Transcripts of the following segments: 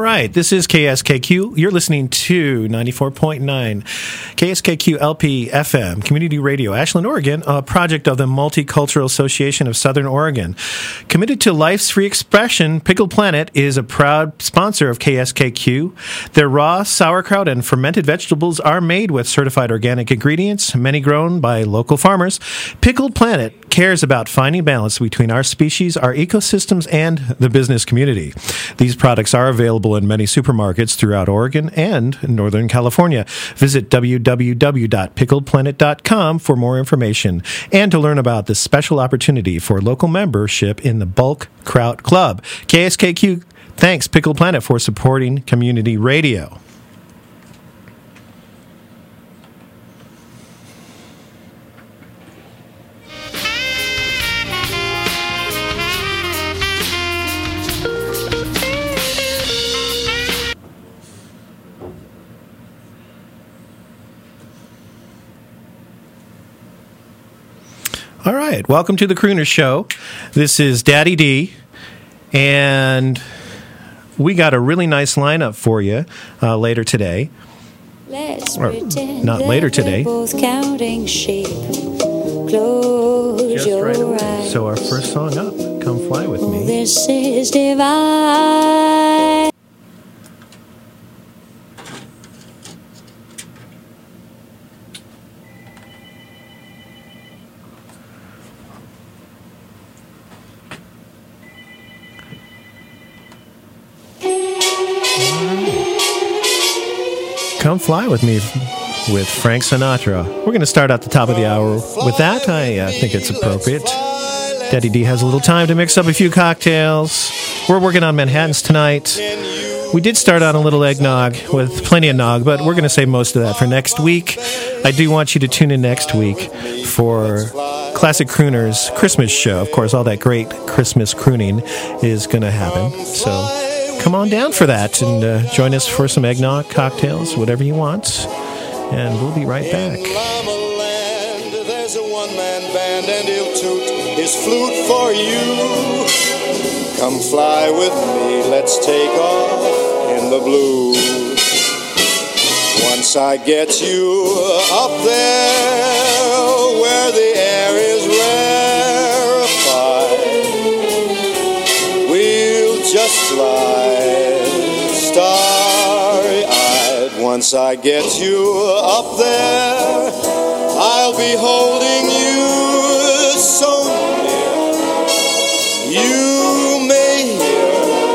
right, this is KSKQ. You're listening to 94.9 KSKQ LP FM, Community Radio, Ashland, Oregon, a project of the Multicultural Association of Southern Oregon. Committed to life's free expression, Pickled Planet is a proud sponsor of KSKQ. Their raw sauerkraut and fermented vegetables are made with certified organic ingredients, many grown by local farmers. Pickled Planet cares about finding balance between our species, our ecosystems, and the business community. These products are available in many supermarkets throughout Oregon and Northern California. Visit www.pickledplanet.com for more information and to learn about this special opportunity for local membership in the Bulk Kraut Club. KSKQ thanks Pickled Planet for supporting community radio. All right, welcome to the Crooner Show. This is Daddy D, and we got a really nice lineup for you later today. Or not later today. Both counting sheep. Close Just your right away. eyes. So our first song up, Come Fly With Me. This is divine. Come Fly With Me with Frank Sinatra. We're going to start at the top of the hour with that. I think it's appropriate. Daddy D has a little time to mix up a few cocktails. We're working on Manhattans tonight. We did start on a little eggnog with plenty of nog, but we're going to save most of that for next week. I do want you to tune in next week for Classic Crooners Christmas show. Of course, all that great Christmas crooning is going to happen. So come on down for that and join us for some eggnog, cocktails, whatever you want. And we'll be right back. In Llama Land, there's a one-man band and he'll toot his flute for you. Come fly with me, let's take off in the blue. Once I get you up there where the air is rarefied, we'll just slide starry-eyed. Once I get you up there, I'll be holding you so near. You may hear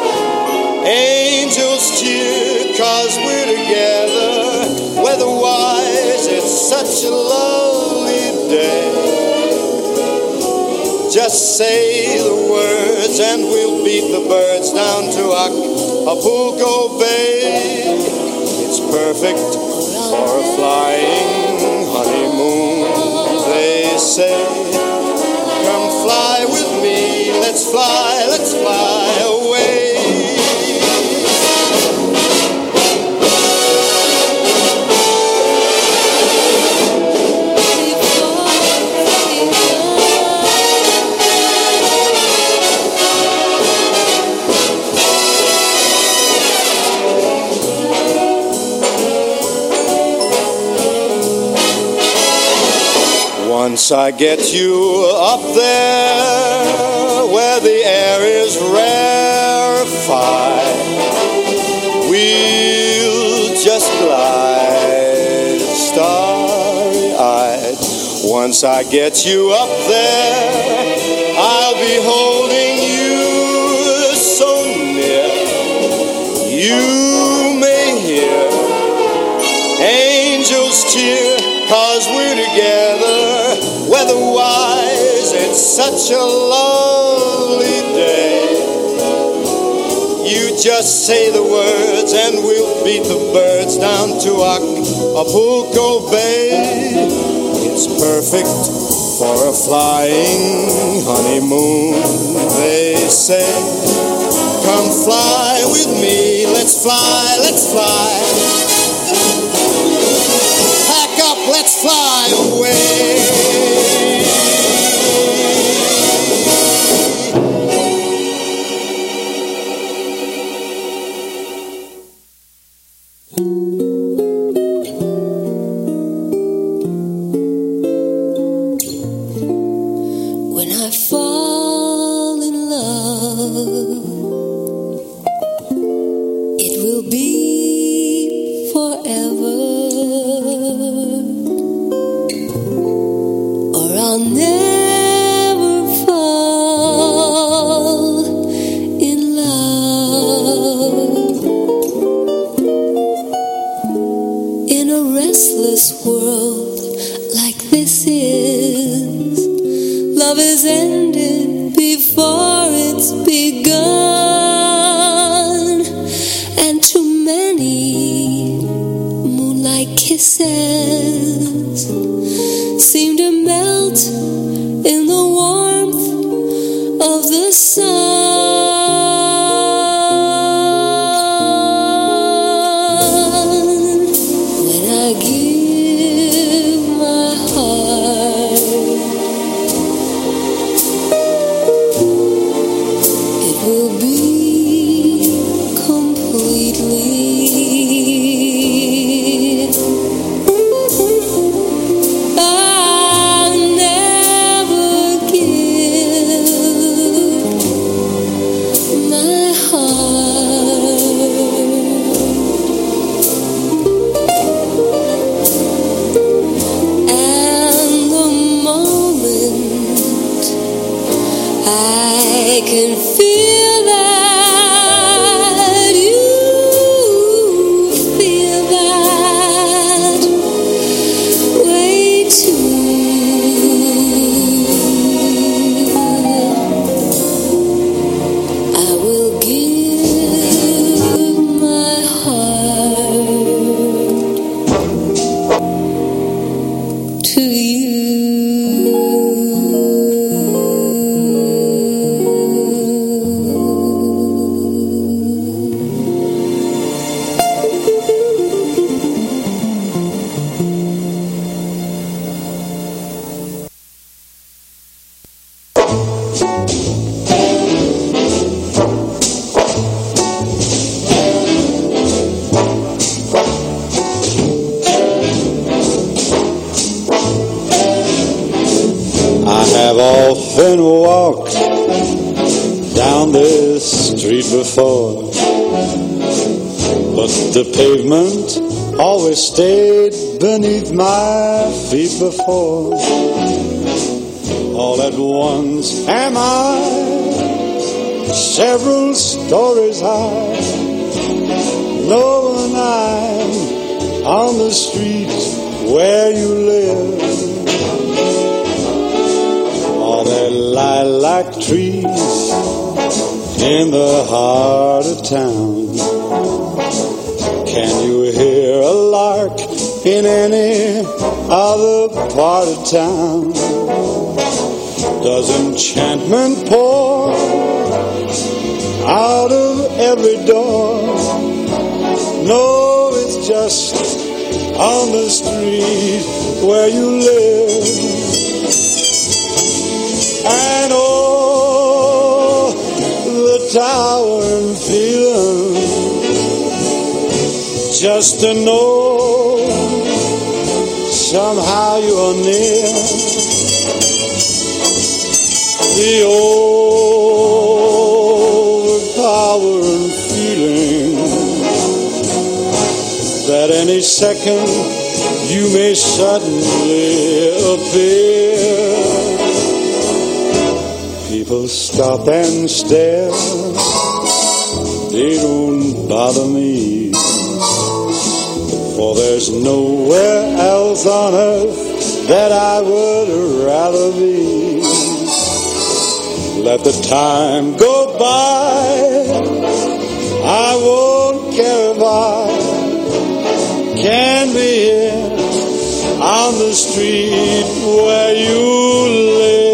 angels cheer, 'cause we're together. Weather-wise, it's such a lovely day. Just say the words and we'll beat the birds down to Acapulco Bay. It's perfect for a flying honeymoon, they say. Come fly with me, let's fly away. Once I get you up there where the air is rarefied, we'll just glide starry-eyed. Once I get you up there, I'll be holding you so near. You may hear angels cheer, 'cause we're together. Weather-wise, it's such a lovely day. You just say the words and we'll beat the birds down to Acapulco Bay. It's perfect for a flying honeymoon, they say. Come fly with me, let's fly, let's fly. Pack up, let's fly away. When I fall in love, it will be forever, or I'll never fall in love. In a restless world like this is, love is ended before it's begun, and too many moonlight kisses seem to melt in the warmth of the sun. When I give my heart, it will be completely. I'll never give my heart. And the moment I can feel that you feel that way too, I will give my heart to I have often walked down this street before, but the pavement always stayed beneath my feet before. All at once am I several stories high, knowing I'm on the street where you live. Are there lilac trees in the heart of town? Can you hear a lark in any other part of town? Does enchantment pour out of every door? No, it's just on the street where you live. And oh, the towering feeling, just to know somehow you're near. The overpowering feeling that any second you may suddenly appear. People stop and stare, they don't bother me, for there's nowhere else on earth that I would rather be. Let the time go by, I won't care if I can be here on the street where you live.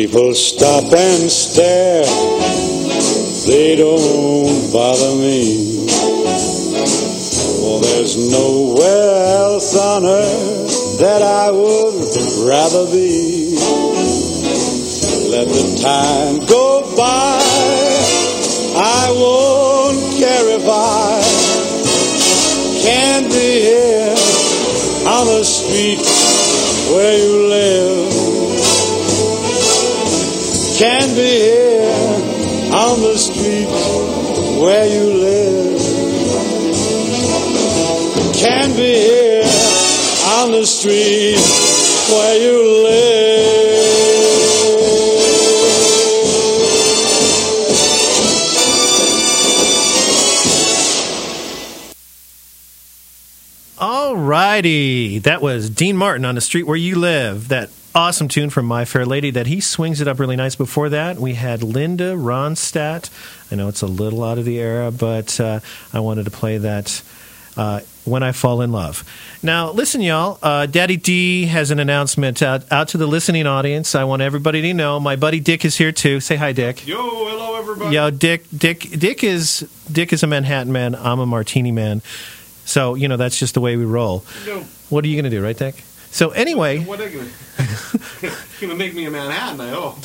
People stop and stare, they don't bother me. For there's nowhere else on earth that I would rather be. Let the time go by, I won't care if I can't be here on the street where you live. Can't be here on the street where you live. Can't be here on the street where you live. All righty. That was Dean Martin on the Street Where You Live. That awesome tune from My Fair Lady that he swings it up really nice. Before that, we had Linda Ronstadt. I know it's a little out of the era, but I wanted to play that When I Fall in Love. Now, listen, y'all. Daddy D has an announcement out to the listening audience. I want everybody to know my buddy Dick is here, too. Say hi, Dick. Yo, hello, everybody. Yo, Dick is a Manhattan man. I'm a Martini man. So, you know, that's just the way we roll. No. What are you going to do, right, Dick? So, anyway. What are you going to make me a Manhattan, I hope.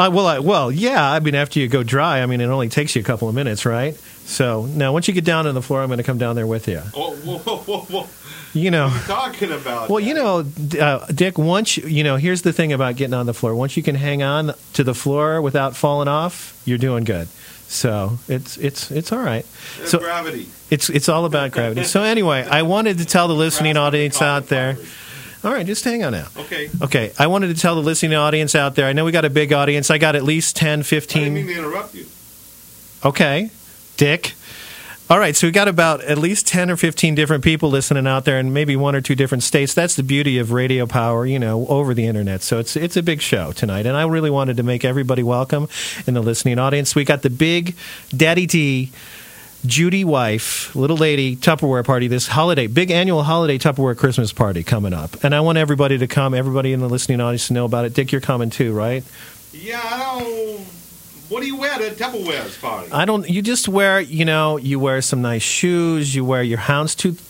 Well, yeah. I mean, after you go dry, I mean, it only takes you a couple of minutes, right? So, now, once you get down on the floor, I'm going to come down there with you. Oh, whoa. You know. What are you talking about? Well, you know, Dick, once, you know, here's the thing about getting on the floor. Once you can hang on to the floor without falling off, you're doing good. So it's all right. It's so gravity. It's all about gravity. So anyway, I wanted to tell the listening audience out there. All right, just hang on now. Okay. I wanted to tell the listening audience out there. I know we got a big audience. I got at least 10, 15. I didn't mean to interrupt you. Okay, Dick. All right, so we got about at least 10 or 15 different people listening out there in maybe one or two different states. That's the beauty of radio power, you know, over the internet. So it's a big show tonight, and I really wanted to make everybody welcome in the listening audience. We got the big Daddy D, Judy wife, little lady Tupperware party this holiday, big annual holiday Tupperware Christmas party coming up. And I want everybody to come, everybody in the listening audience to know about it. Dick, you're coming too, right? Yeah, I don't... What do you wear to Tupperware's party? You just wear, you know, you wear some nice shoes, you wear your houndstooth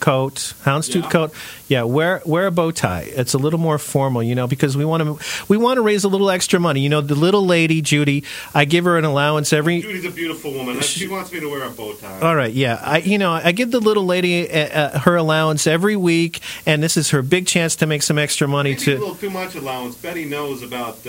coat. Yeah, wear a bow tie. It's a little more formal, you know, because we want to raise a little extra money. You know, the little lady, Judy, I give her an allowance every... Judy's a beautiful woman. She wants me to wear a bow tie. All right, yeah. I give the little lady her allowance every week, and this is her big chance to make some extra money. Maybe a little too much allowance. Betty knows about...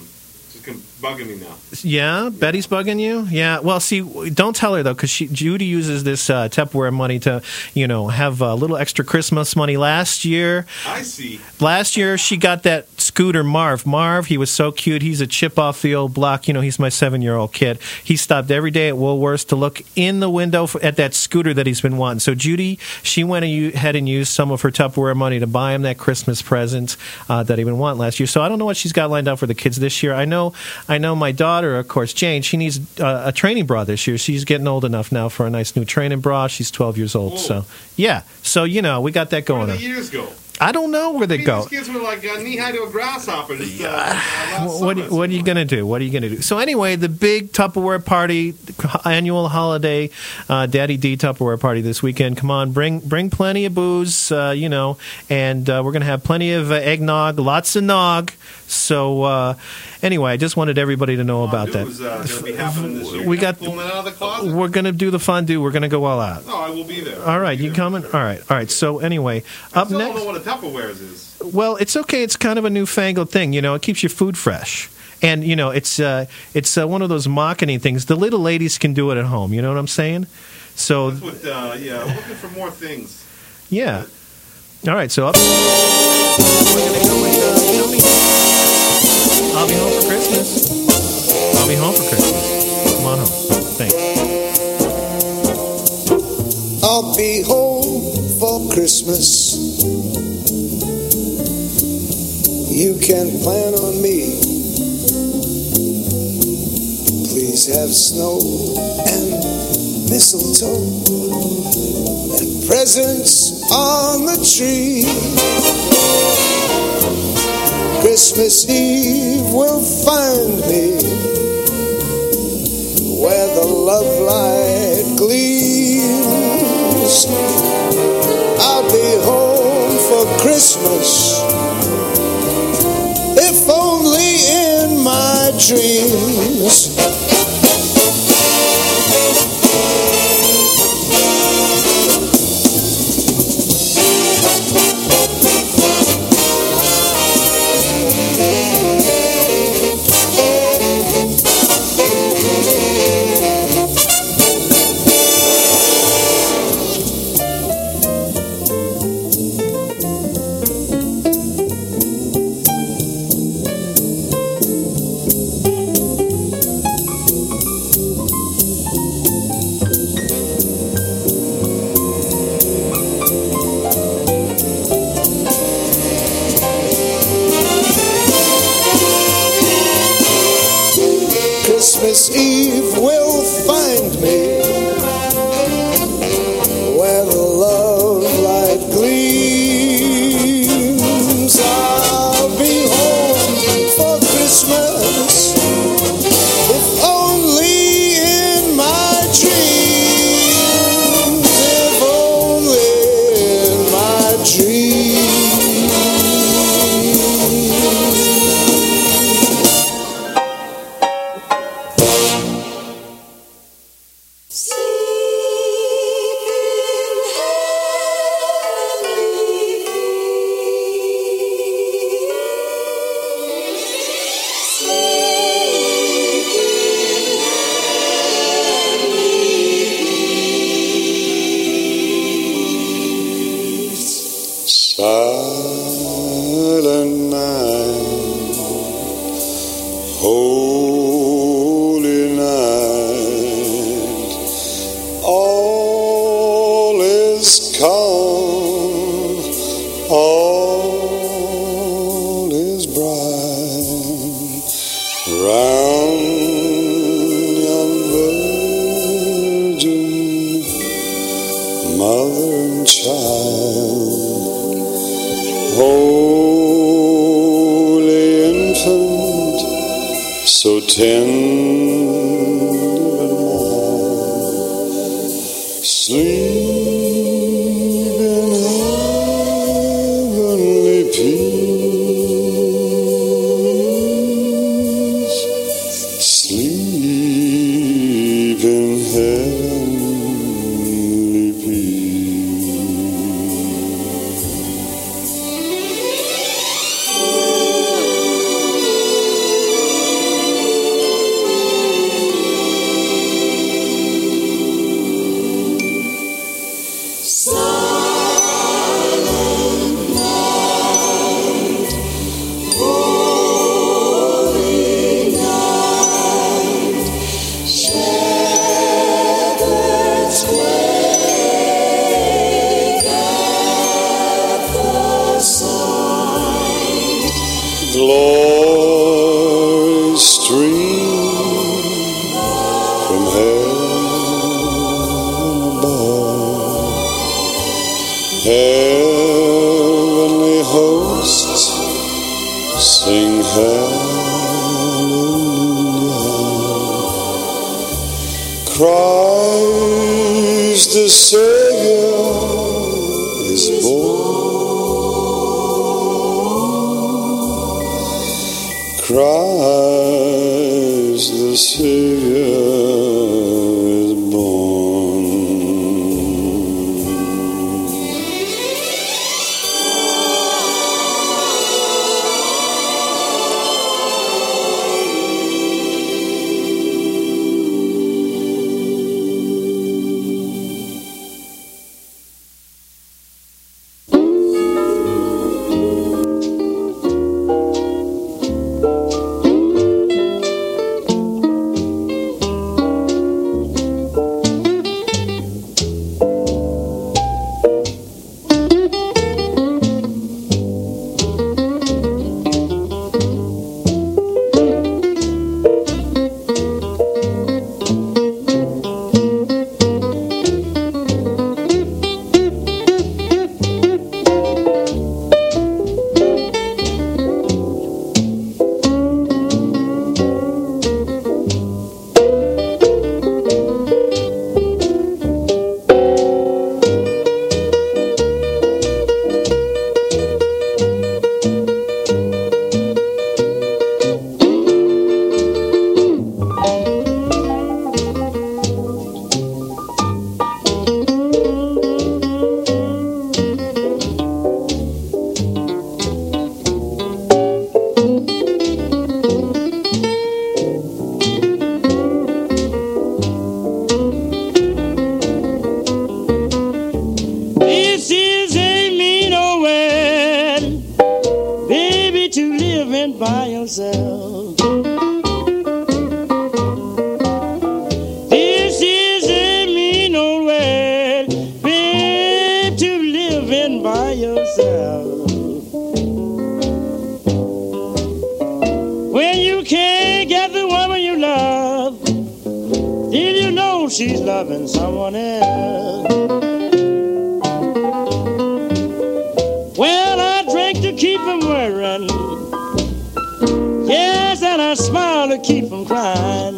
bugging me now. Yeah, Betty's bugging you? Yeah. Well, see, don't tell her, though, because Judy uses this Tupperware money to, you know, have a little extra Christmas money. Last year... I see. Last year, she got that scooter, Marv. Marv, he was so cute. He's a chip off the old block. You know, he's my 7-year-old kid. He stopped every day at Woolworths to look in the window at that scooter that he's been wanting. So Judy, she went ahead and used some of her Tupperware money to buy him that Christmas present that he been wanting last year. So I don't know what she's got lined up for the kids this year. I know my daughter, of course, Jane, she needs a training bra this year. She's getting old enough now for a nice new training bra. She's 12 years old. Whoa. So, yeah. So, you know, we got that going on. Where did the years go? I don't know where they go. These kids were like knee-high to a grasshopper. What are you going to do? What are you going to do? So anyway, the big Tupperware party, annual holiday, Daddy D Tupperware party this weekend. Come on, bring plenty of booze, you know, and we're going to have plenty of eggnog, lots of nog. So anyway, I just wanted everybody to know about that. We got. We're going to do the fondue. We're going to go all out. Oh, I will be there. All right, you coming? All right. So anyway, up next. I don't know what a Tupperware's is. Well, it's okay. It's kind of a newfangled thing. You know, it keeps your food fresh. And, you know, it's one of those marketing things. The little ladies can do it at home. You know what I'm saying? So, that's what, I'm looking for more things. Yeah. All right, so up. We're going to go with Tony. I'll be home for Christmas. I'll be home for Christmas. Come on home. Thanks. I'll be home for Christmas. You can plan on me. Please have snow and mistletoe and presents on the tree. Christmas Eve will find me where the love light gleams. I'll be home for Christmas, if only in my dreams. Christmas Eve will find me where the love light gleams. I'll be home for Christmas, if only in my dreams, if only in my dreams. Silent night, holy night, all is calm, all is bright, round young virgin, mother and child. Holy infant, so tender and mild, sleep in heavenly peace, sleep in heavenly peace. Glory stream from heaven above, heavenly hosts sing hallelujah. Christ the Savior is born. Christ the Savior is born. himself. This is a mean old world, babe, to live in by yourself. When you can't get the woman you love, then you know she's loving someone else. Well, I drink to keep from worrying, yes, and I smile to keep from crying.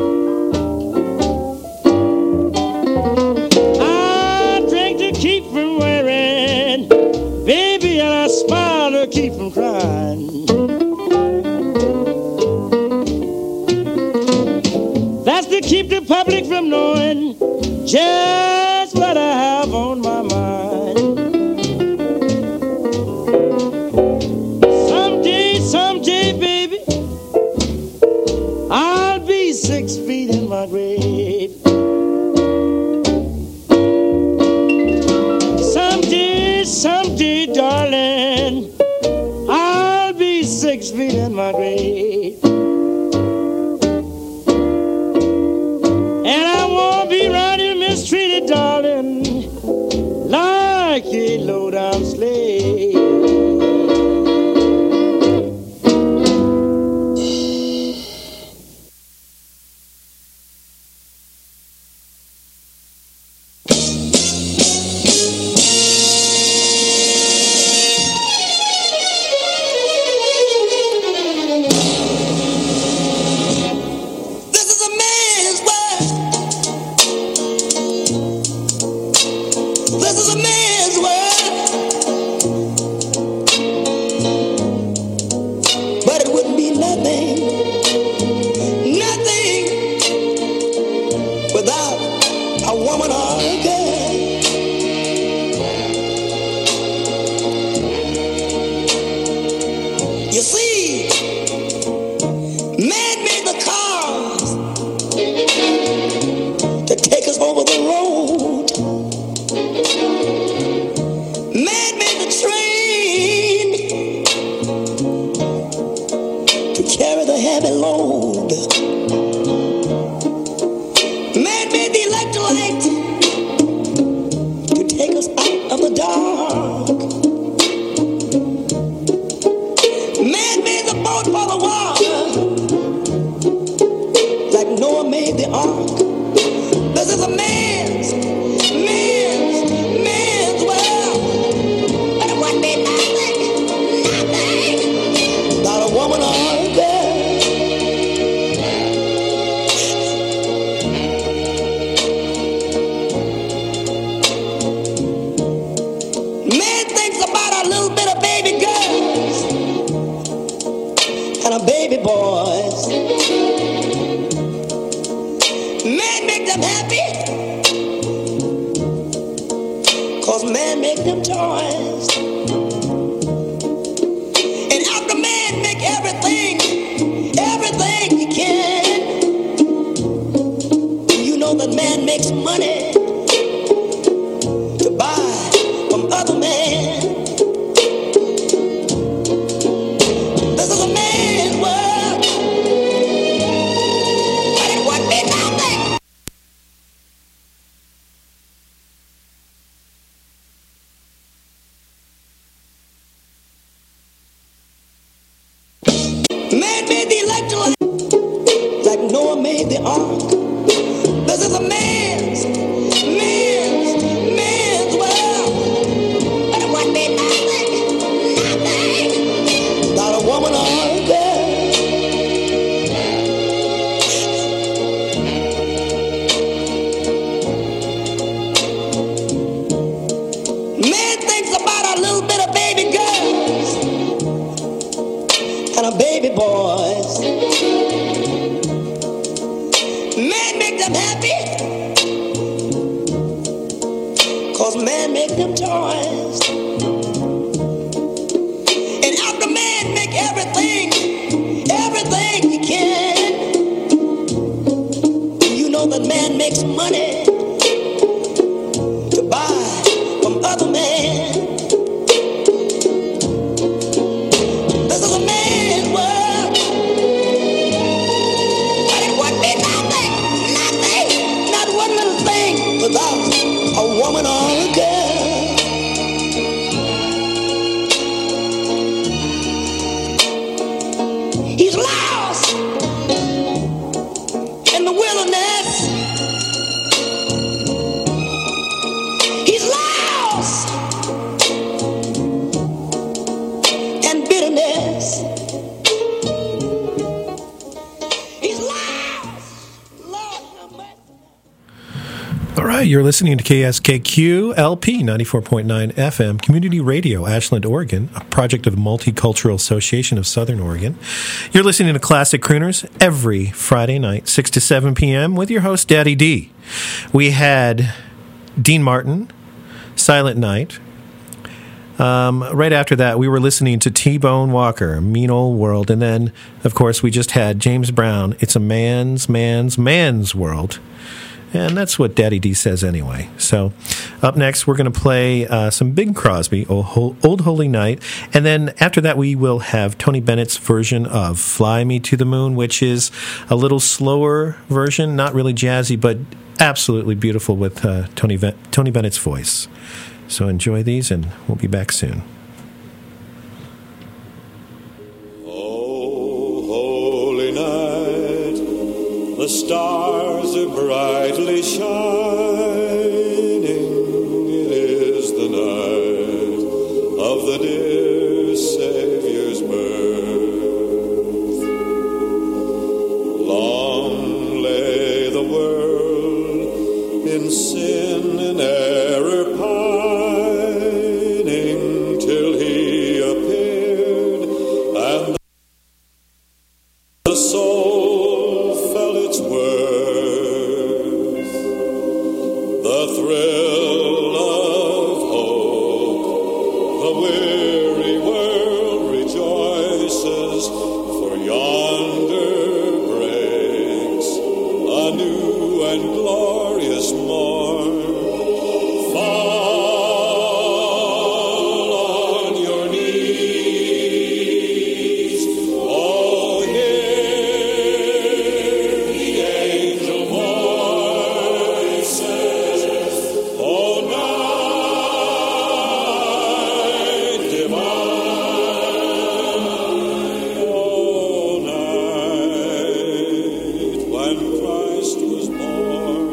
I drink to keep from worrying, baby, and I smile to keep from crying. That's to keep the public from knowing just what I have on my mind. Someday, baby, I'll be 6 feet in my grave. Someday, darling, I'll be 6 feet in my grave. And I won't be round you mistreated, darling, like a low-down slave. This is a man's world. All right, you're listening to KSKQ LP 94.9 FM, Community Radio, Ashland, Oregon, a project of the Multicultural Association of Southern Oregon. You're listening to Classic Crooners every Friday night, 6 to 7 p.m. with your host, Daddy D. We had Dean Martin, Silent Night. Right after that, we were listening to T-Bone Walker, Mean Old World. And then, of course, we just had James Brown, It's a Man's World. And that's what Daddy D says anyway. So up next, we're going to play some Bing Crosby, Old Holy Night. And then after that, we will have Tony Bennett's version of Fly Me to the Moon, which is a little slower version, not really jazzy, but absolutely beautiful with Tony Bennett's voice. So enjoy these, and we'll be back soon. Oh, holy night, the stars are brightly shining. It is the night of the dear Savior's birth. Long lay the world in sin and error pining, till he appeared, and the soul felt its worth. The thrill of hope, the weary world rejoices, for yonder breaks a new and glorious morn. Fall on your knees, oh, hear the angel voices, oh, night divine, oh, night when Christ was born.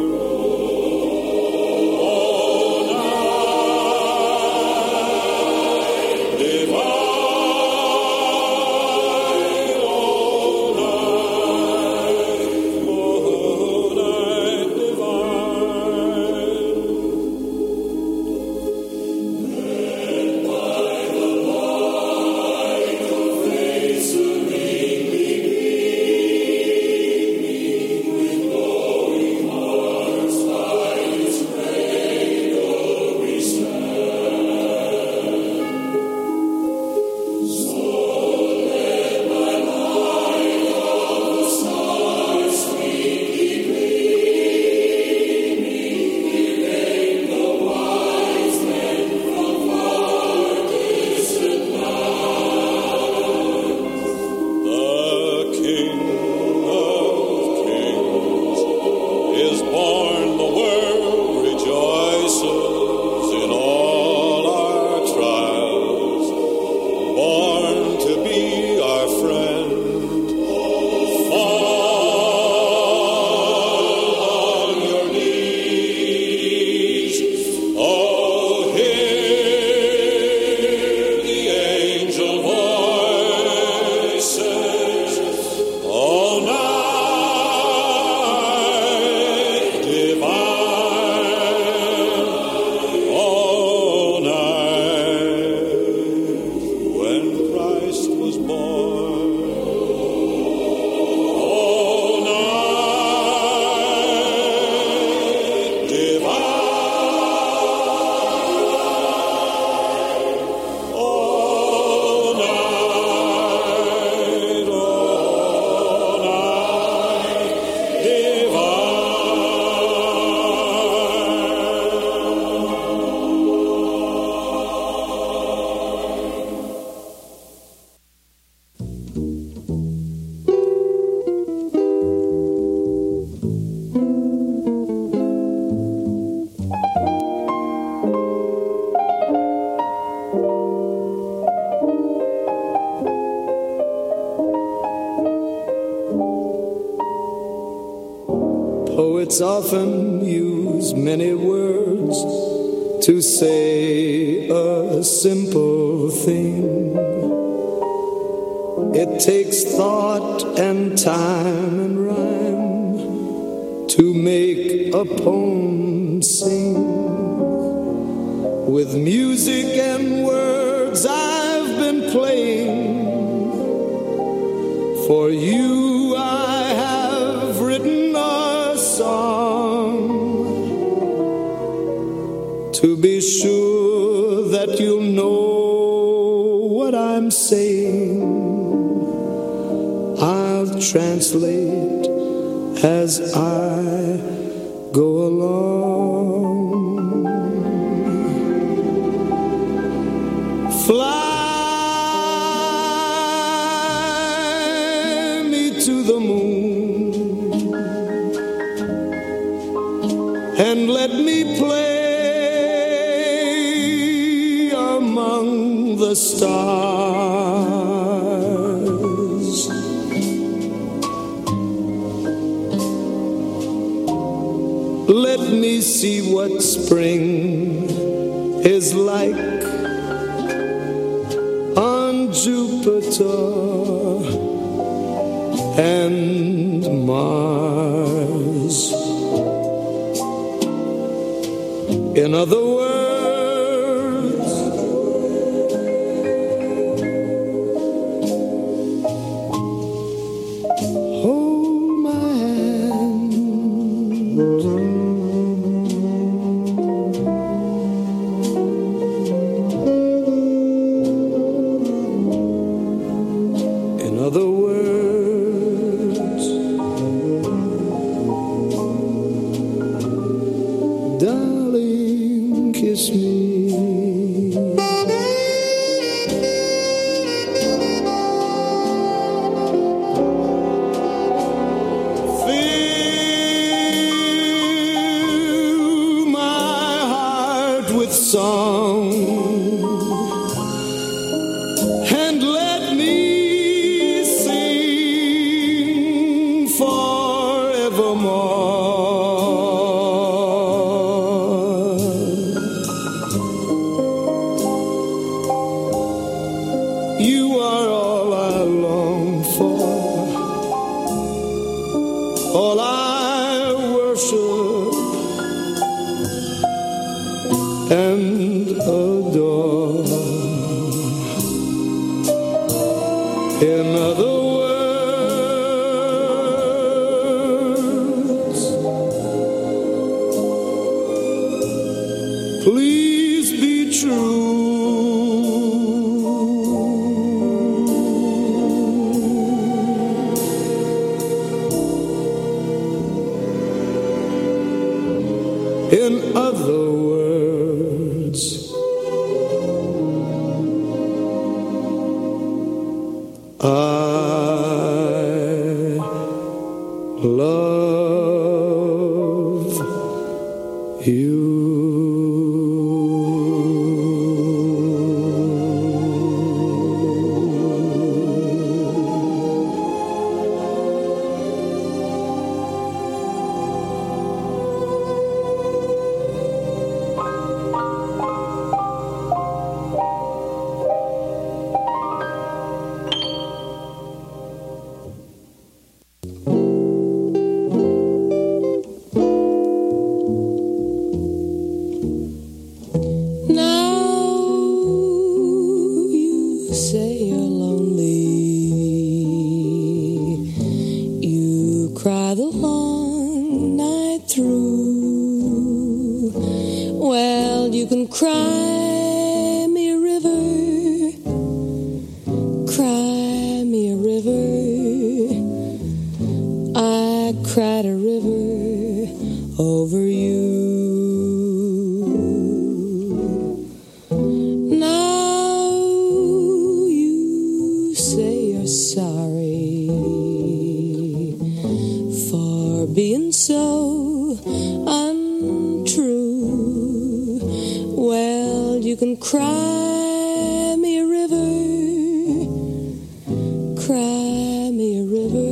Poets often use many words to say a simple thing. It takes thought and time and rhyme to to make a poem sing. With music and words I've been playing. For you I have written a song. To be sure that you'll know what I'm saying, I'll translate as I go along. Fly me to the moon and let me play among the stars. Let me see what spring is like on Jupiter and Mars. In other words, hold my hand. In other words, darling, kiss me. Fill my heart with song and let me sing forevermore. You are all I long for, all I worship and adore. In other words, please be true. In other words, I love you. Cry me a river, cry me a river. I cried a river over you. Now you say you're sorry for being so untrue. Well, you can cry me a river, cry me a river.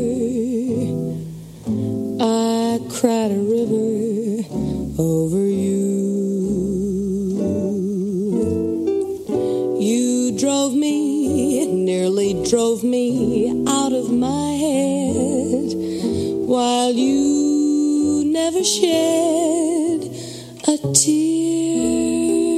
I cried a river over you. You drove me, nearly drove me out of my head, while you never shed a tear.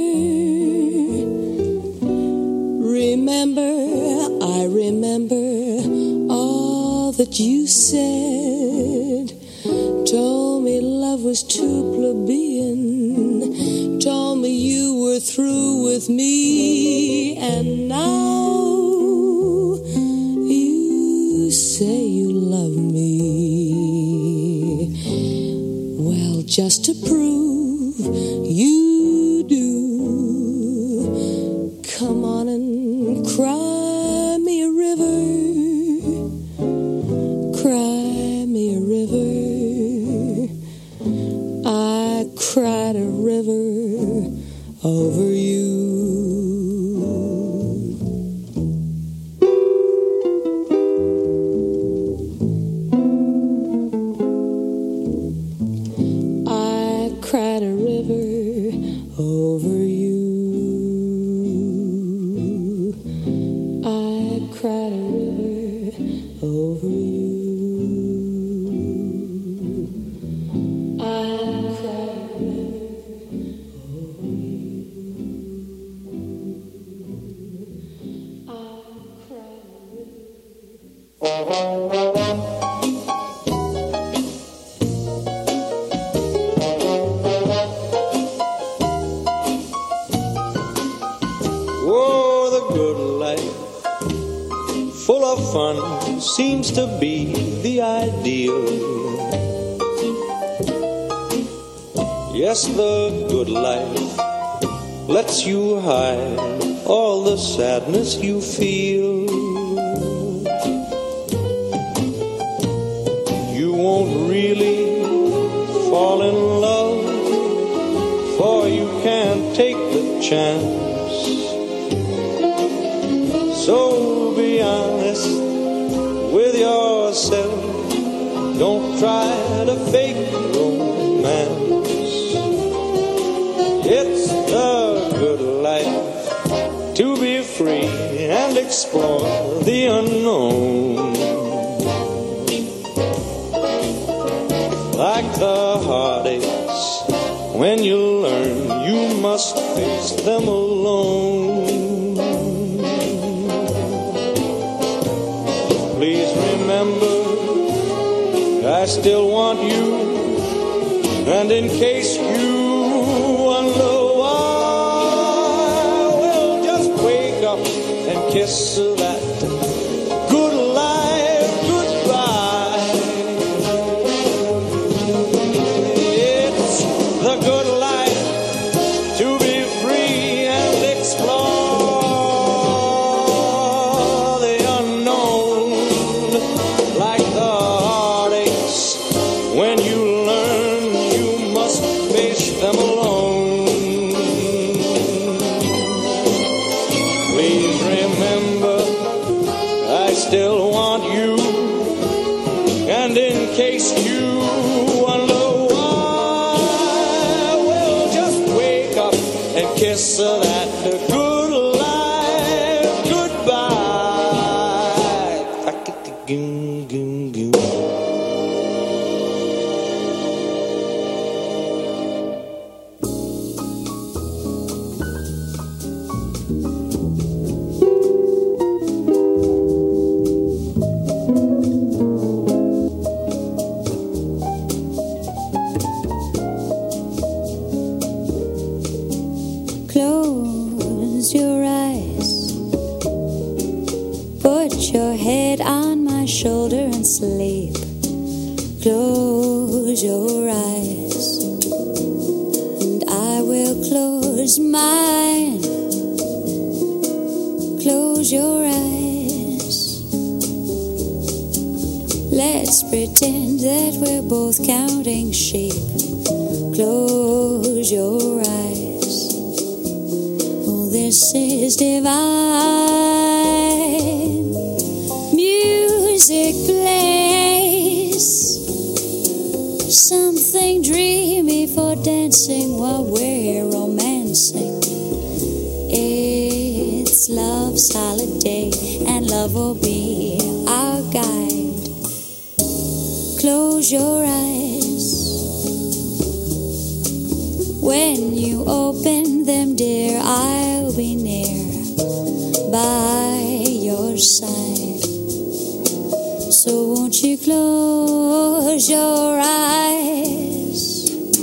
Remember, I remember all that you said. Told me love was too plebeian. Told me you were through with me. And now you say you love me. Well, just to prove you do, come on and cry me a river. Cry me a river. I cried a river over you. I cried a river over you. I cried a river over you. I cried a river over you. I cried a Oh, the good life, full of fun, seems to be the ideal. Yes, the good life lets you hide all the sadness you feel. You won't really fall in love, for you can't take the chance. So be honest with yourself. Don't try to fake romance. It's the good life to be free and explore the unknown. Like the heartaches, when you learn you must face them alone. Please remember, I still want you, and in case you wonder why, well, just wake up and kiss that good life goodbye. It's the good life to be free and explore the unknown. Like the heartaches, when you learn you must face them alone. Please remember, I still want you, and in case you wonder why, well, just wake up and kiss that good life goodbye. Goom, goom, goom. Close your eyes. Put your head on my shoulder and sleep. Close your eyes, and I will close mine. Close your eyes. Let's pretend that we're both counting sheep. Close your eyes. Oh, this is divine. Music plays something dreamy for dancing while we're romancing. It's love's holiday, and love will be our guide. Close your eyes. When you open them, dear, I'll be near by your side. So won't you close your eyes?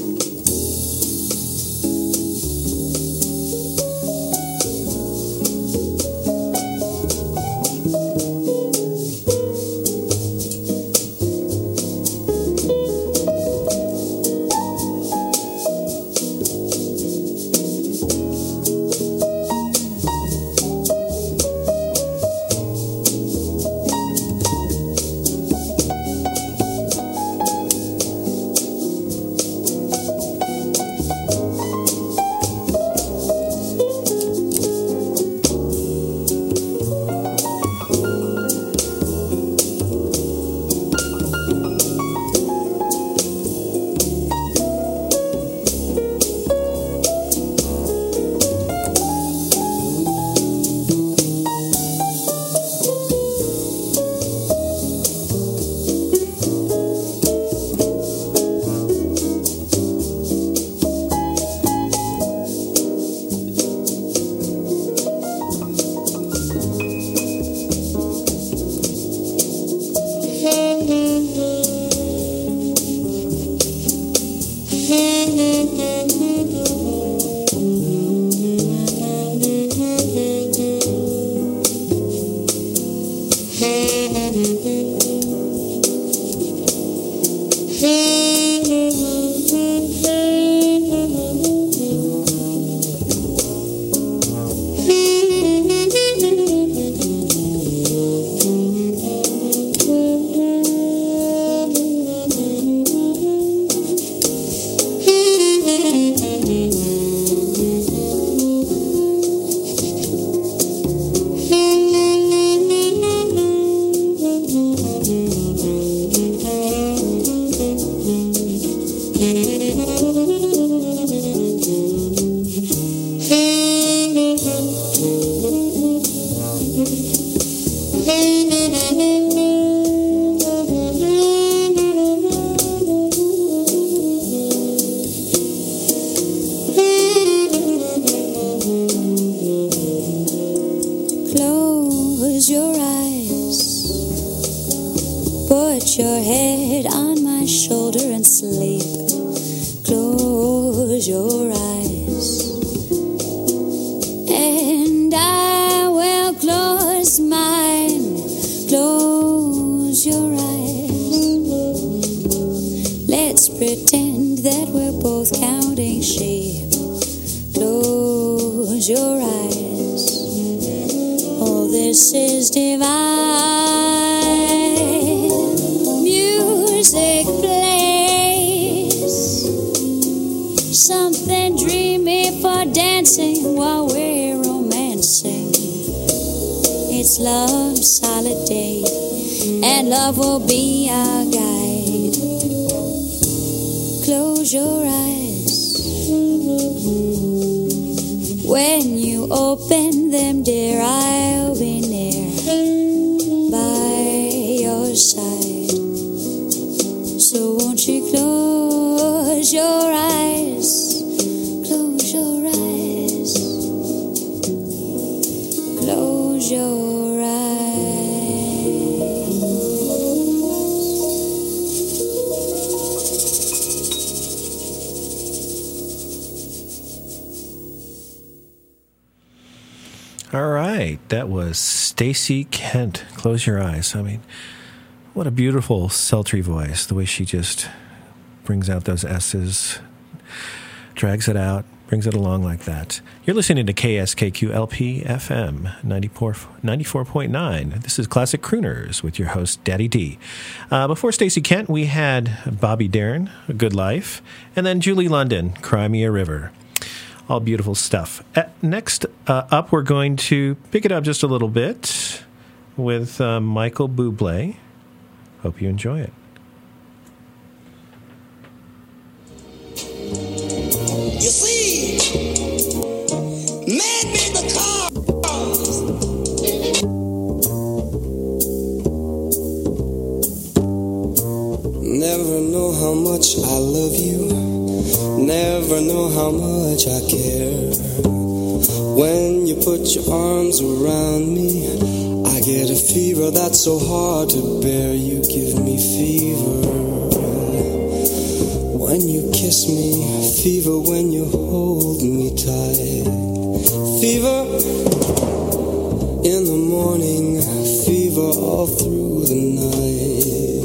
Close your eyes, put your head on my shoulder and sleep. Close your eyes, and I will close mine. Close your eyes. Let's pretend that we're both counting sheep. Close your eyes. Oh, this is divine. Music plays something dreamy for dancing while we're romancing. It's love's holiday, and love will be our guide. Close your eyes. When you open them, dear, I'll be near by your side. So won't you close your eyes? Close your eyes. Close your eyes. All right, that was Stacey Kent. Close your eyes. I mean, what a beautiful sultry voice. The way she just brings out those S's, drags it out, brings it along like that. You're listening to KSKQ LP FM 94.9. This is Classic Crooners with your host, Daddy D. Before Stacey Kent, we had Bobby Darin, A Good Life, and then Julie London, Cry Me a River. All beautiful stuff. Next up, we're going to pick it up just a little bit with Michael Bublé. Hope you enjoy it. You see, man made the cars. Never know how much I love you. Never never know how much I care. When you put your arms around me, I get a fever that's so hard to bear. You give me fever when you kiss me, fever when you hold me tight. Fever in the morning, fever all through the night.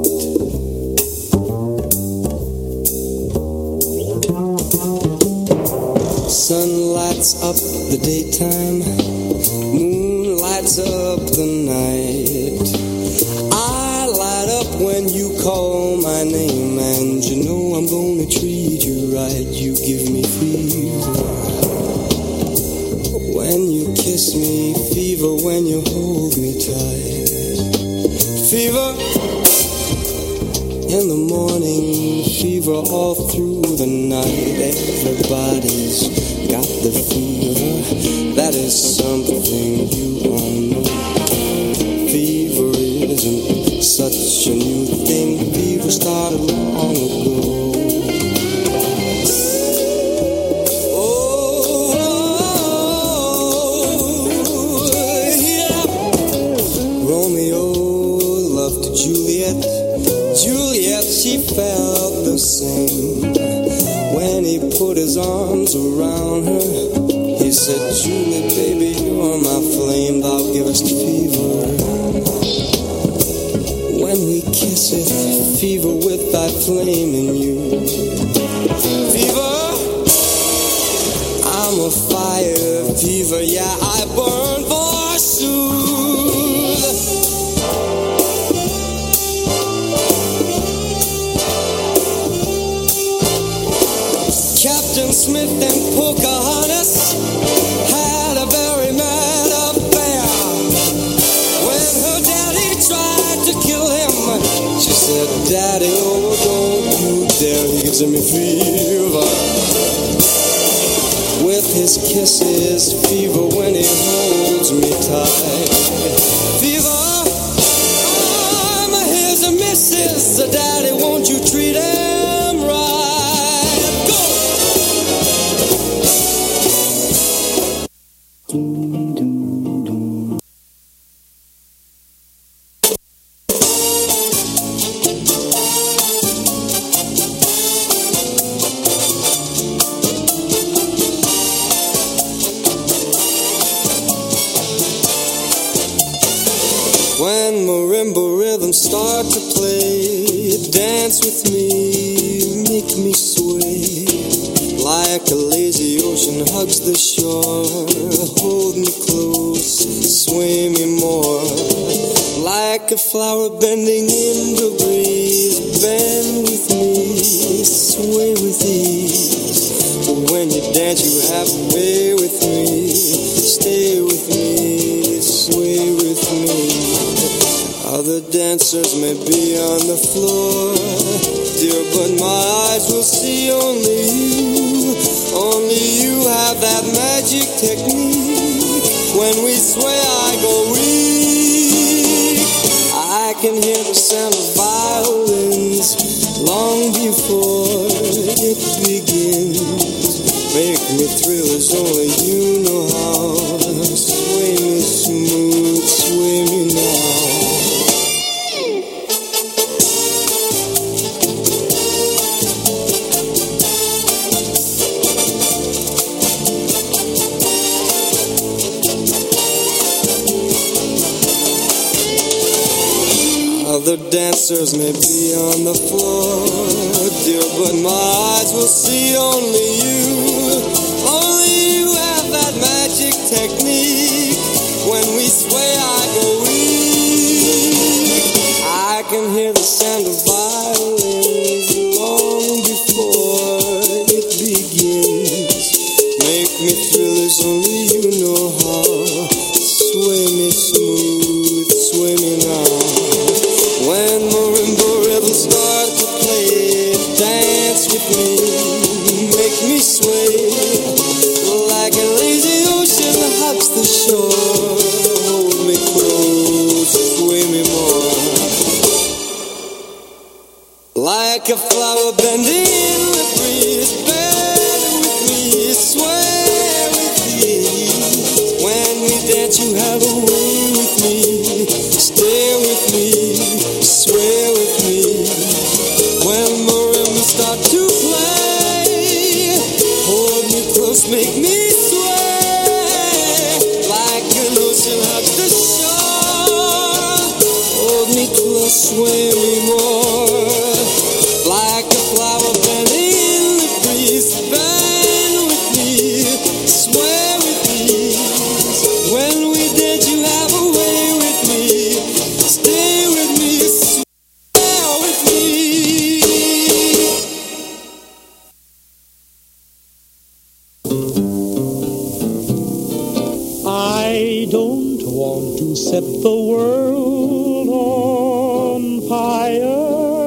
Sun lights up the daytime, moon lights up the night. I light up when you call my name, and you know I'm gonna treat you right. You give me fever when you kiss me, fever when you hold me tight. Fever in the morning, fever all through the night. Everybody's got the fever, that is something you all know. Fever isn't such a new thing, fever started long ago. She felt the same when he put his arms around her. He said, Julie, baby, you're my flame, thou givest fever. When we kiss it, fever with thy flame in you. Fever, I'm a fire, fever, yeah, I burn forsooth. Captain Smith and Pocahontas had a very mad affair. When her daddy tried to kill him, she said, Daddy, oh, don't you dare. He gives me fever with his kisses, fever when he holds me tight. Fever, I'm his missus. Daddy, won't you treat him right? When marimba rhythms start to play, dance with me, make me sway. Like a lazy ocean hugs the shore, hold me close, sway me more. Like a flower bending in the breeze, bend with me, sway with ease. When you dance you have to way with me, stay with me, sway with me. Other dancers may be on the floor, dear, but my eyes will see only you. Only you have that magic technique. When we sway, I go weak. I can hear the sound of violins long before it begins. Make me thrill as only you know how. Sway me smooth, sway me now. Other dancers may be on the floor, dear, but my eyes will see only you. Only you have that magic technique. When we sway, I go weak. I can hear the sound of violins long before it begins. Make me thrill as only you know how. Sway me smooth, sway me now. When marimba rhythms start to play, dance with me, make me sway. Like a lazy ocean hugs the shore, hold me close, sway me more. Like a flower bending in the breeze, make me sway like an ocean hugs the shore. Hold me close, sway me more like a flower bending in the breeze. Bend with me, sway with me. When we did, you have a way with me. Stay with me, sway with me. I don't want to set the world on fire.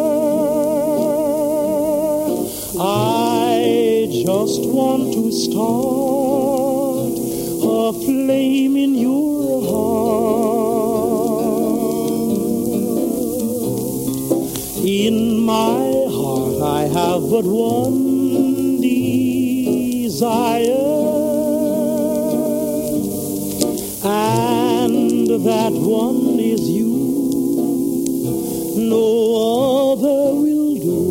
I just want to start a flame in your heart. In my heart I have but one desire, and that one is you. No other will do.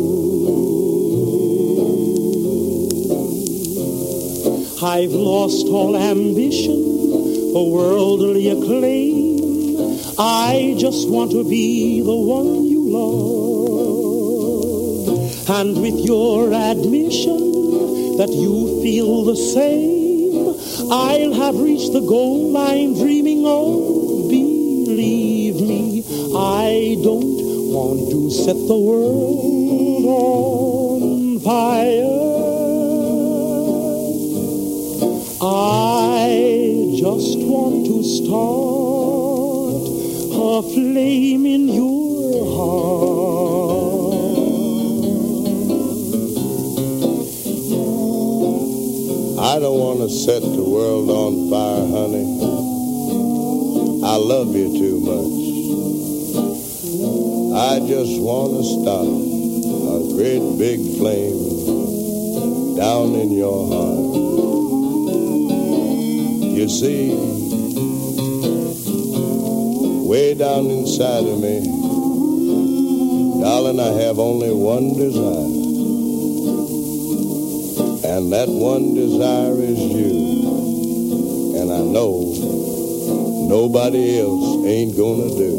I've lost all ambition for worldly acclaim. I just want to be the one you love. And with your admission that you feel the same, I'll have reached the goal I'm dreaming of. Believe me, I don't want to set the world on fire. I just want to start a flame in your heart. I don't want to set the world on fire, honey. I love you too much. I just want to start a great big flame down in your heart. You see, way down inside of me, darling, I have only one desire. And that one desire is you. And I know nobody else ain't gonna do.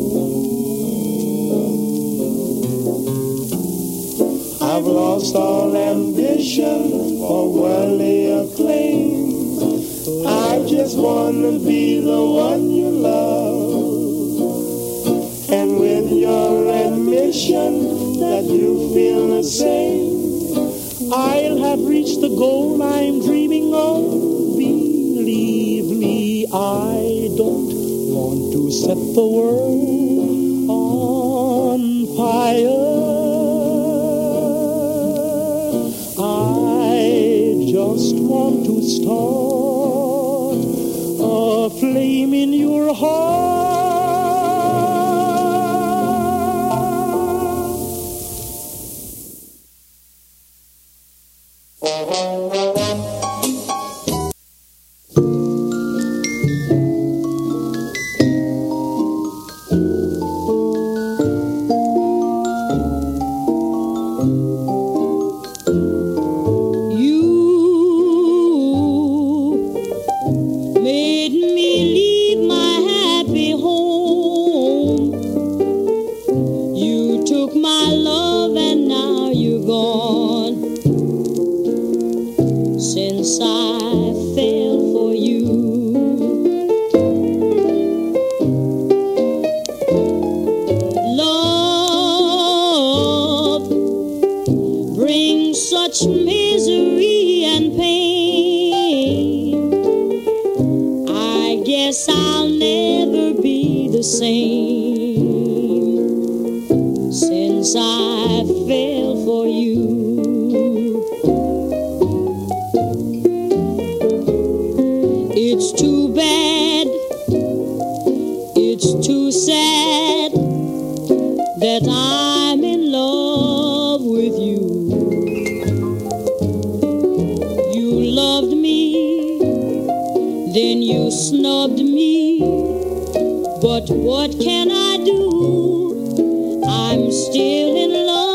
I've lost all ambition for worldly acclaim. I just want to be the one you love. And with your admission that you feel the same, I'll have reached the goal I'm dreaming of. Believe me, I don't want to set the world on fire. I just want to start a flame in your heart.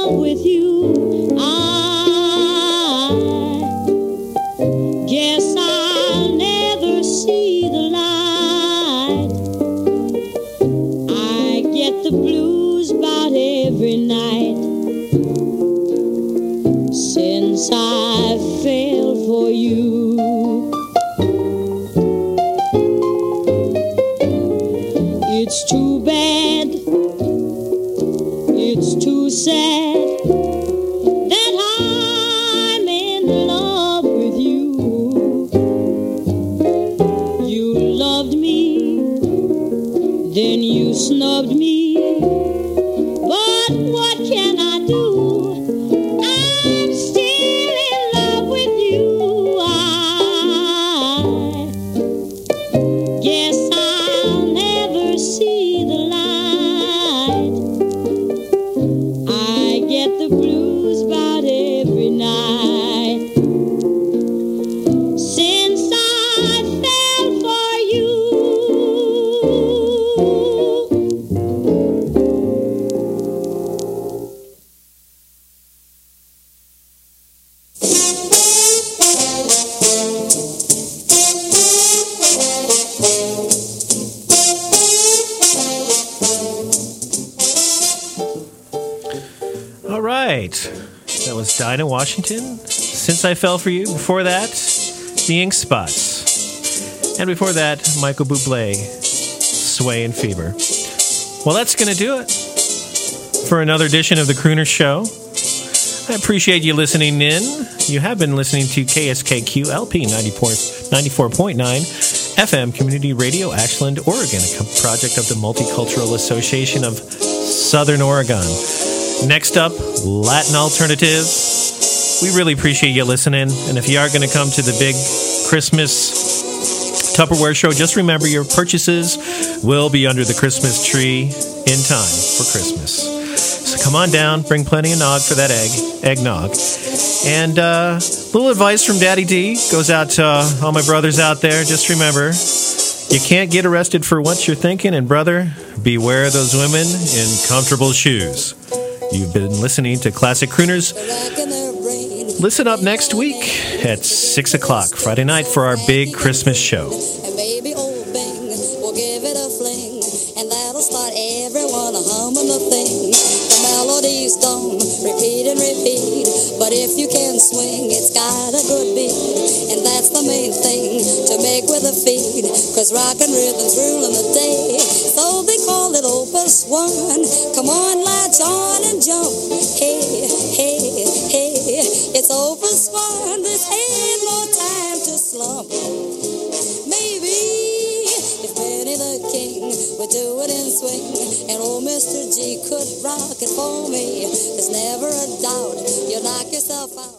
Yes, I sad that I'm in love with you. You loved me, then you snubbed me. But what can I do? I'm still in love with you. I guess I'll never see the light. I get the blues about every night since I fell for you. All right. That was Dinah Washington. Since I Fell for You. Before that, The Ink Spots. And before that, Michael Bublé, Sway and Fever. Well, that's going to do it for another edition of the Crooner Show. I appreciate you listening in. You have been listening to KSKQ LP 94.9 FM Community Radio, Ashland, Oregon, a project of the Multicultural Association of Southern Oregon. Next up, Latin Alternative. We really appreciate you listening. And if you are going to come to the big Christmas Tupperware show, just remember your purchases will be under the Christmas tree in time for Christmas. So come on down, bring plenty of nog for that eggnog. And little advice from Daddy D goes out to all my brothers out there. Just remember, you can't get arrested for what you're thinking. And brother, beware those women in comfortable shoes. You've been listening to Classic Crooners. Listen up next week at 6 o'clock Friday night for our big Christmas show. And maybe old Bing will give it a fling, and that'll start everyone humming the thing. The melodies don't repeat and repeat, but if you can swing, it's got a good beat. And that's the main thing to make with a feet, 'cause rockin' rhythm's ruling the day. So they call it Opus 1. Come on, latch on and jump. Hey, hey, hey, it's Opus 1. This ain't no time to slump. Maybe if Benny the King would do it in swing, and old Mr. G could rock it for me, there's never a doubt you'll knock yourself out.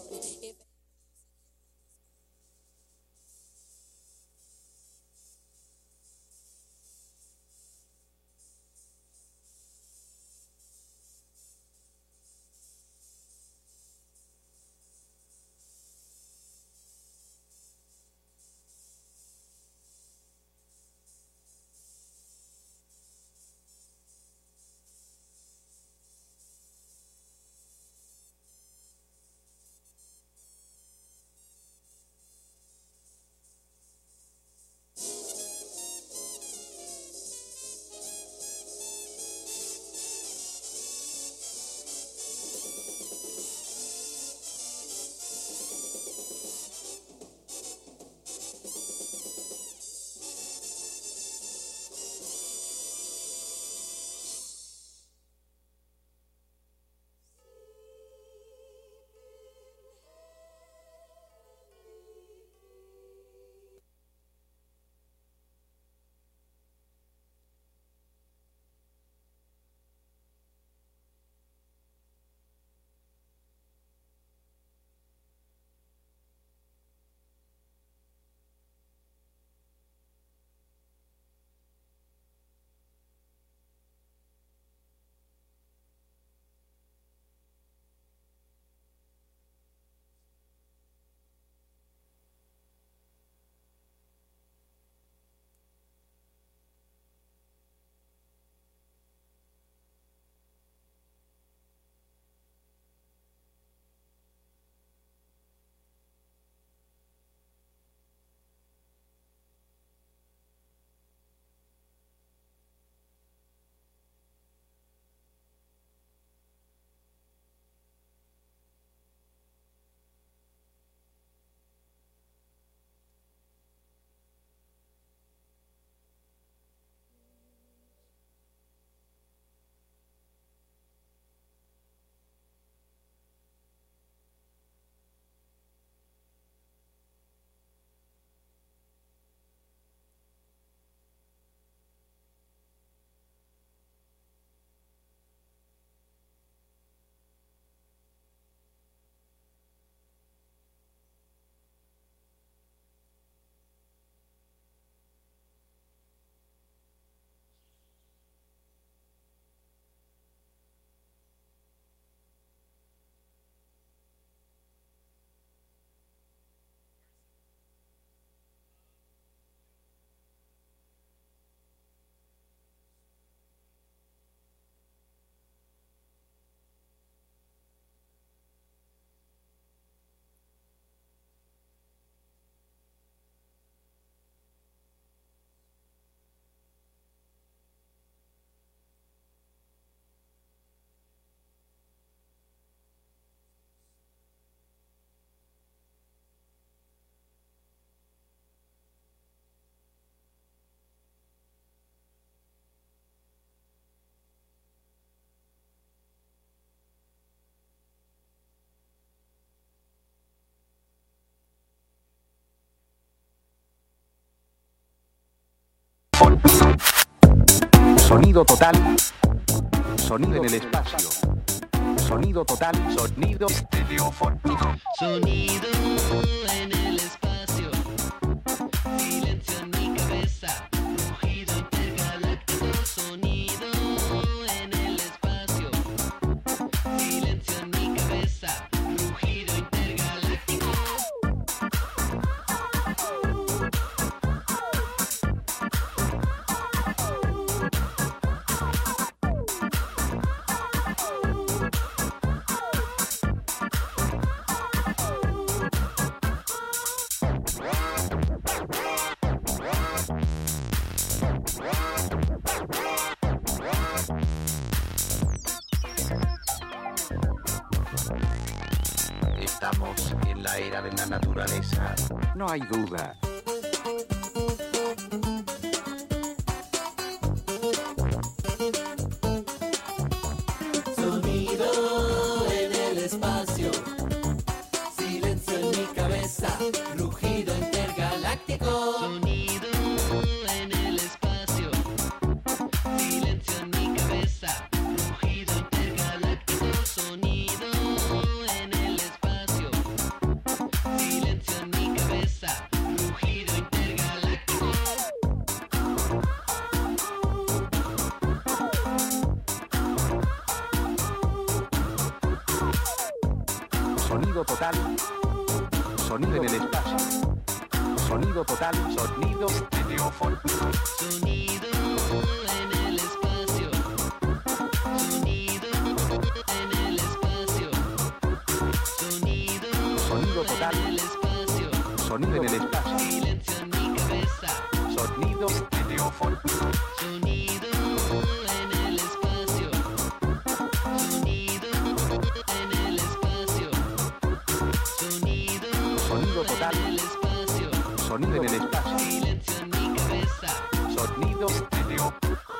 Sonido total. Sonido en el espacio. Sonido total. Sonido estereofónico. Sonido en el espacio. Silencio en mi cabeza. Rugido intergaláctico. Sonido en el espacio. Silencio en mi cabeza. Rugido intergaláctico. Estamos en la era de la naturaleza. No hay duda. Sonido en el espacio. Silencio en mi cabeza. Rugido intergaláctico. Sonido en el espacio. Silencio en mi cabeza. Rugido intergaláctico. Sonido en el espacio. Silencio en mi cabeza. Rugido intergaláctico. Sonido total. Sonido en el espacio. Sonido total. Sonido estereofónico. Sonido en el espacio. Sonido en el espacio. Sonido total. en el espacio. Sonido en el espacio. Silencio en mi cabeza. Sonido estereofónico. Sonido en el espacio. Sonido en el espacio. Sonido total. en el espacio. Sonido en el espacio. Silencio en mi cabeza. Sonido estereofónico.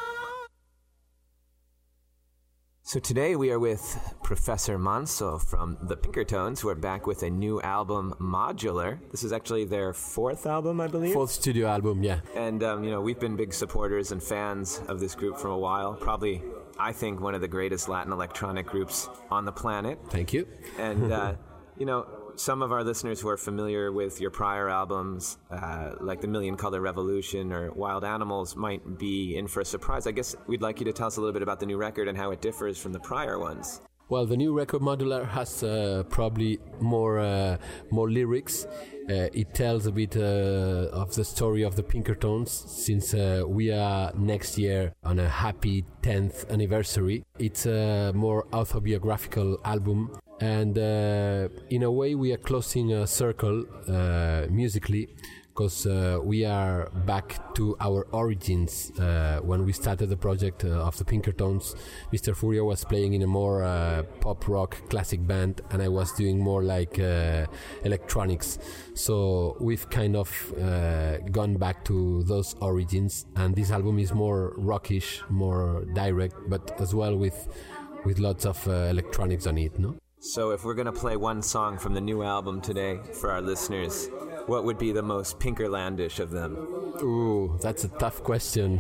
So today we are with Professor Manso from the Pinkertones, who are back with a new album, Modular. This is actually their fourth album, I believe. Fourth studio album, yeah. And, we've been big supporters and fans of this group for a while. Probably, I think, one of the greatest Latin electronic groups on the planet. Thank you. And, some of our listeners who are familiar with your prior albums, like The Million Color Revolution or Wild Animals, might be in for a surprise. I guess we'd like you to tell us a little bit about the new record and how it differs from the prior ones. Well, the new record Modular has probably more lyrics. It tells a bit of the story of the Pinkertones, since we are next year on a happy 10th anniversary. It's a more autobiographical album. And in a way, we are closing a circle musically, because we are back to our origins. When we started the project of the Pinkertones, Mr. Furia was playing in a more pop rock classic band, and I was doing more like electronics. So we've kind of gone back to those origins, and this album is more rockish, more direct, but as well with lots of electronics on it, no? So if we're going to play one song from the new album today for our listeners, what would be the most Pinkerlandish of them? Ooh, that's a tough question.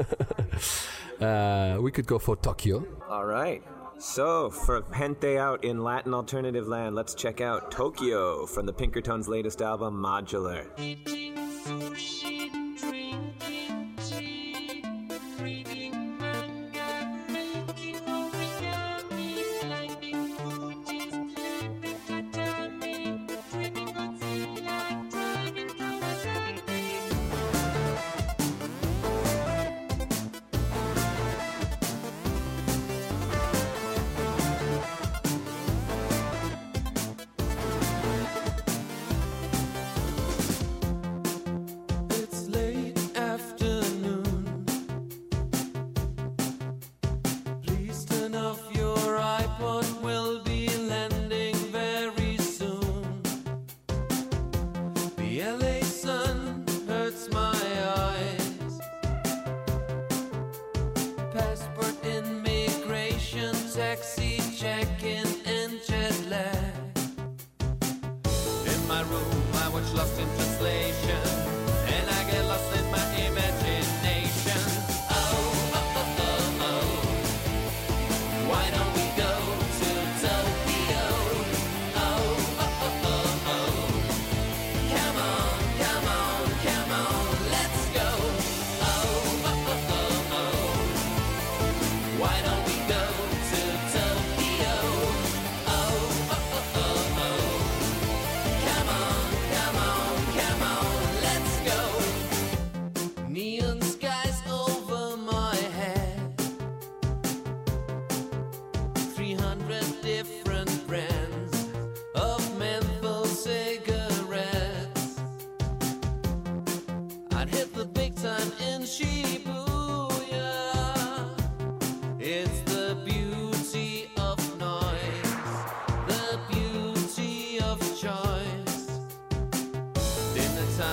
We could go for Tokyo. All right. So for gente out in Latin alternative land, let's check out Tokyo from the Pinkertones' latest album, Modular. Lost in translation, and I get lost in my imagination.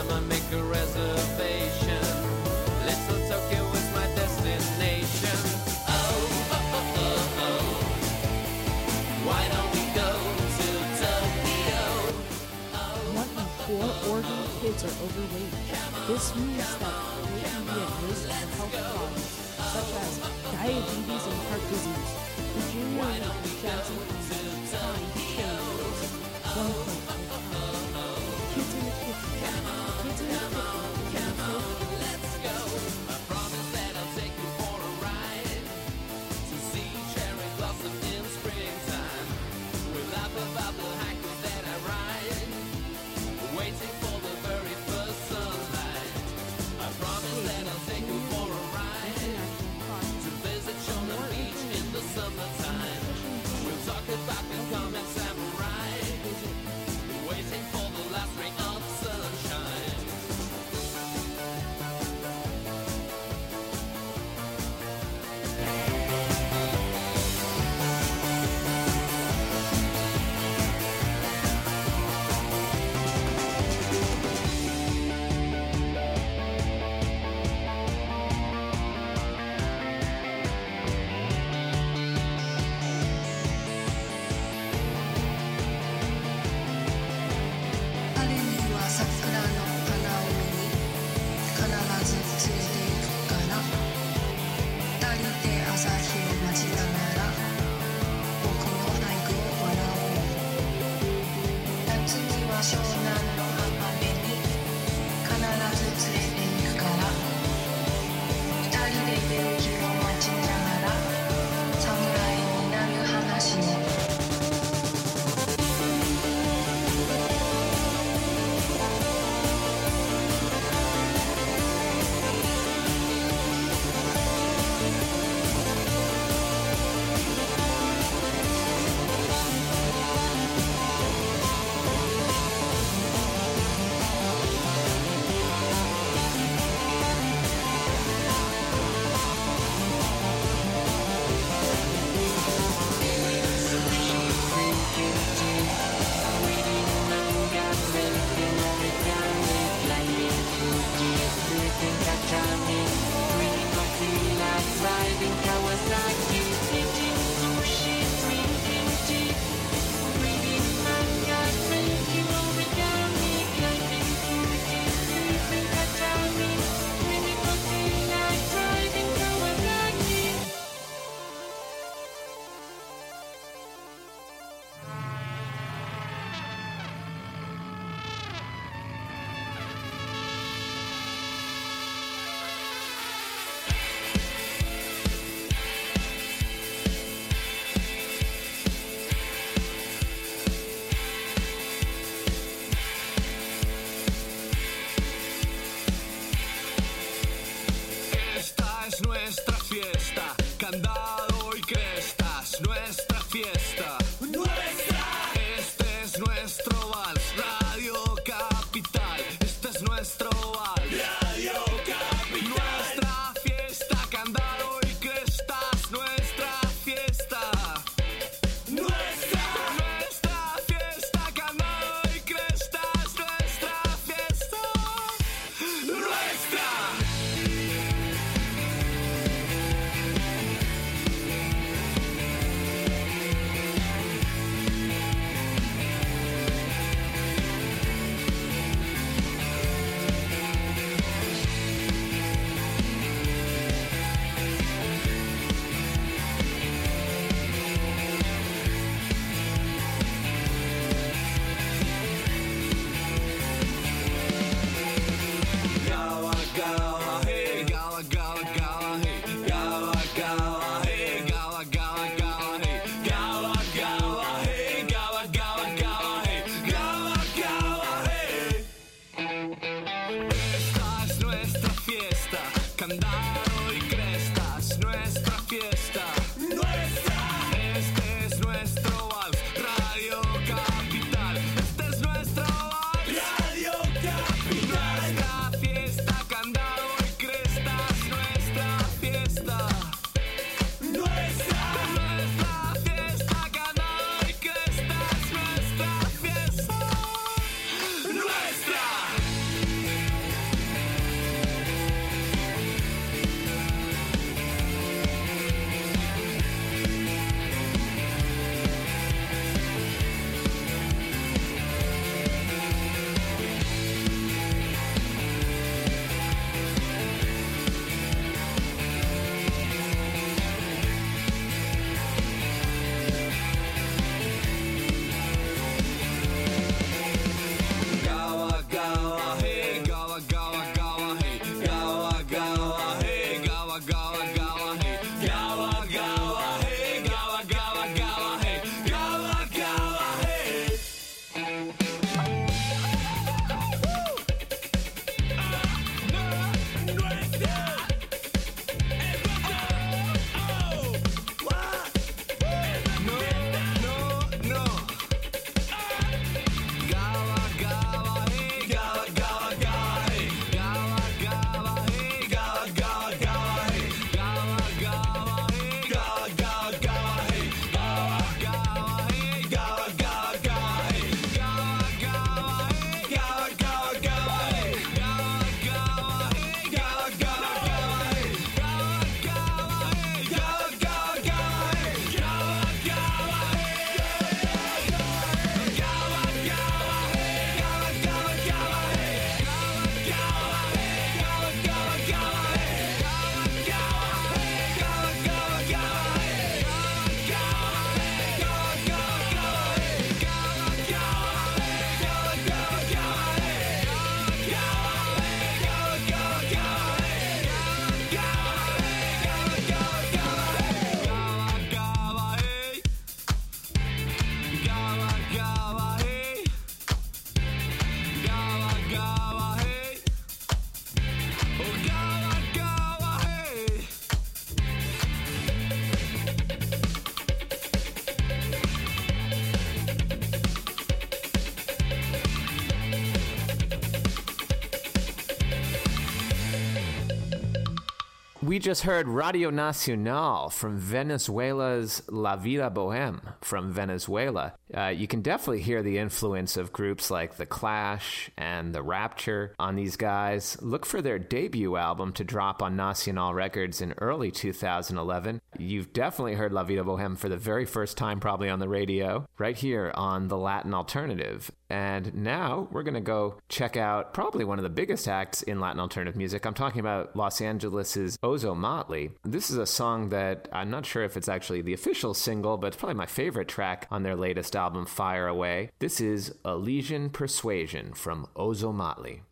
I'ma make a reservation. Little Tokyo is my destination. Oh, oh, oh, oh, oh. Why don't we go to Tokyo? 1 in 4 Oregon kids are overweight. This means that they can be at risk for health problems such as diabetes and heart disease. Virginia Jackson is trying to change this. 1 point at a time. Kids in the kitchen. Kids in the kitchen. Let's go. I promise that I'll take you for a ride to see cherry blossom in springtime. We'll laugh about the hikers that I ride, waiting for the very first sunlight. I promise that I'll take you for a ride to visit Shona Beach in the summertime. We'll talk about the common samurai, waiting for the last ray of sunshine. We just heard Radio Nacional from Venezuela's La Vida Boheme from Venezuela. You can definitely hear the influence of groups like The Clash and The Rapture on these guys. Look for their debut album to drop on Nacional Records in early 2011. You've definitely heard La Vida Boheme for the very first time probably on the radio, right here on The Latin Alternative. And now we're going to go check out probably one of the biggest acts in Latin alternative music. I'm talking about Los Angeles' Ozo Motley. This is a song that I'm not sure if it's actually the official single, but it's probably my favorite track on their latest album, Fire Away. This is Elysian Persuasion from Ozo Motley.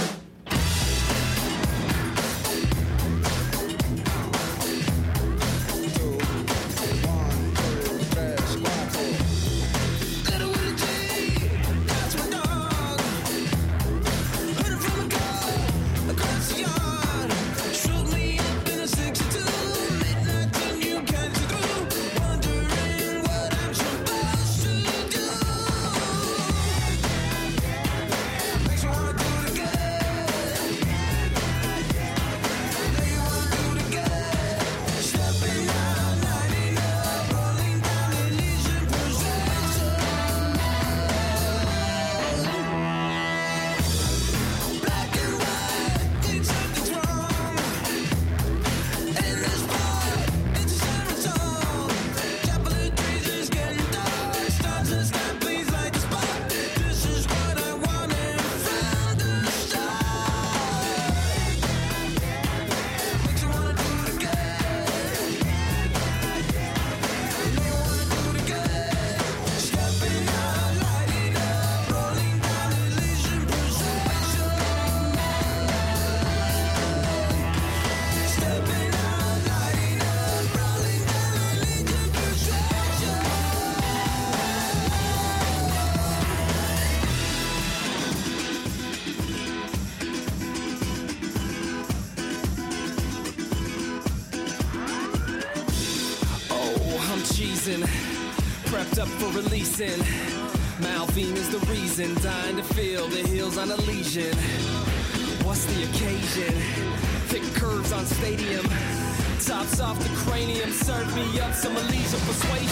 Prepped up for releasing. Malvine is the reason. Dying to feel the heels on a lesion. What's the occasion? Thick curves on stadium. Tops off the cranium. Serve me up some Elysian persuasion.